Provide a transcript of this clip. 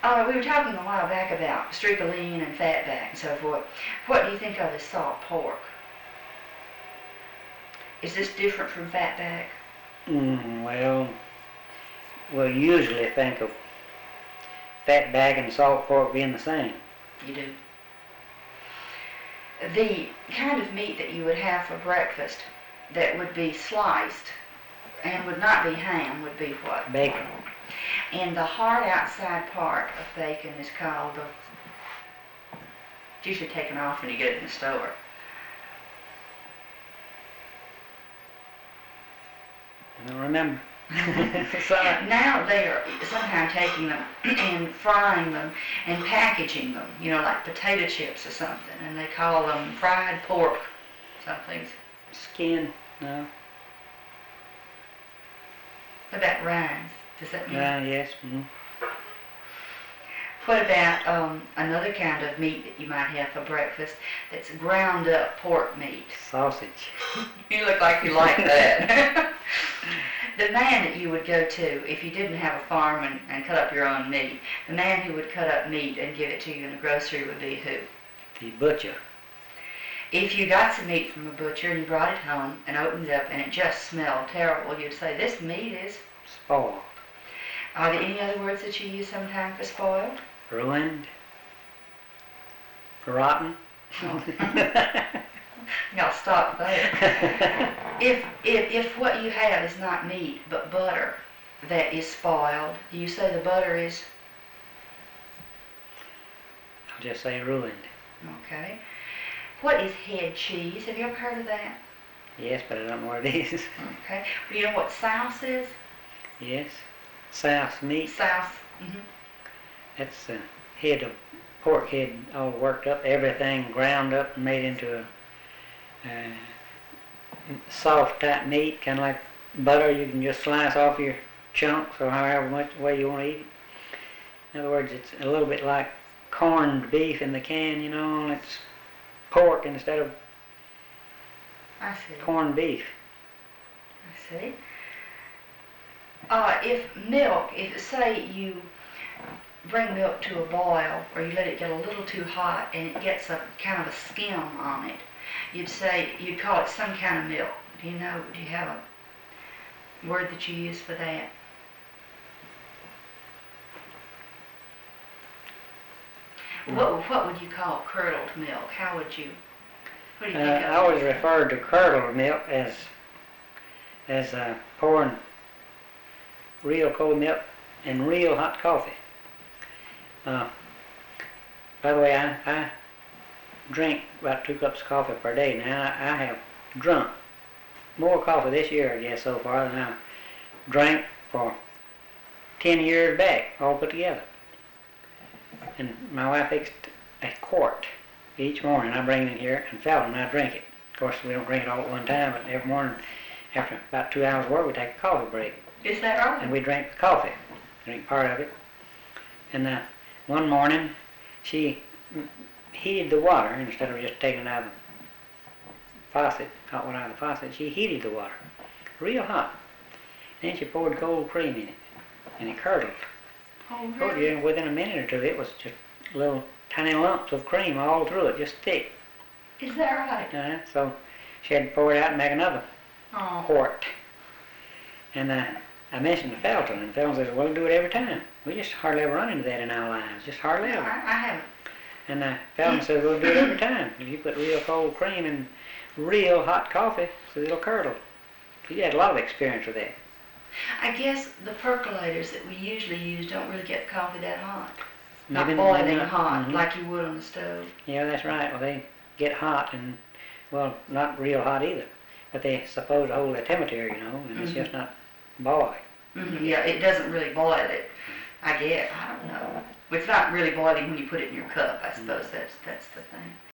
We were talking a while back about stripoline and fatback and so forth. What do you think of as salt pork? Is this different from fatback? We'll usually think of fatback and salt pork being the same. You do. The kind of meat that you would have for breakfast that would be sliced and would not be ham would be what? Bacon. And the hard outside part of bacon is called it's usually taken off when you get it in the store. I don't remember. Now they are somehow taking them and frying them and packaging them, like potato chips or something, and they call them fried pork something. Skin, no. What about rinds? Does that mean? Yes. Mm-hmm. What about another kind of meat that you might have for breakfast that's ground up pork meat? Sausage. You look like you like that. The man that you would go to if you didn't have a farm and cut up your own meat, the man who would cut up meat and give it to you in a grocery would be who? The butcher. If you got some meat from a butcher and you brought it home and opened it up and it just smelled terrible, you'd say, this meat is spoiled. Are there any other words that you use sometimes for spoiled? Ruined. Rotten. I'll stop there. If what you have is not meat but butter that is spoiled, do you say the butter is? I'll just say ruined. Okay. What is head cheese? Have you ever heard of that? Yes, but I don't know what it is. Okay. Do you know what souse is? Yes. Souse meat. Souse. Mm-hmm. That's a head of pork head all worked up, everything ground up and made into a soft type meat, kind of like butter. You can just slice off your chunks or however much way you want to eat it. In other words, it's a little bit like corned beef in the can, and it's pork instead of I see. Corned beef. I see. If say you bring milk to a boil or you let it get a little too hot and it gets a kind of a skim on it, you'd call it some kind of milk. Do you have a word that you use for that? What would you call curdled milk? What do you think of it? I always referred to curdled milk as pouring real cold milk in real hot coffee. By the way, I drink about 2 cups of coffee per day. Now, I have drunk more coffee this year, I guess, so far than I drank for 10 years back, all put together. And my wife fixed a quart each morning. I bring it in here and fill it, and I drink it. Of course, we don't drink it all at one time, but every morning, after about 2 hours work, we take a coffee break. Is that right? And we drink the coffee, drink part of it. And one morning, she heated the water instead of just taking it out of the faucet, hot water out of the faucet. She heated the water, real hot. Then she poured cold cream in it, and it curdled. Oh, Told really? you, within a minute or two, it was just little tiny lumps of cream all through it, just thick. Is that right? So she had to pour it out and make another quart. And I mentioned to Felton, and Felton says, well, we'll do it every time. We just hardly ever run into that in our lives, just hardly ever. I haven't. And Felton says, we'll do it every time. If you put real cold cream in real hot coffee, so it'll curdle. He had a lot of experience with that. I guess the percolators that we usually use don't really get coffee that hot. Maybe Not boiling not. hot Mm-hmm. like you would on the stove. Yeah, that's right. Well, they get hot and, well, not real hot either. But they supposed to hold their temperature, and it's just not boiling. Mm-hmm. Yeah, it doesn't really boil it. I guess. I don't know. It's not really boiling when you put it in your cup. I suppose that's the thing.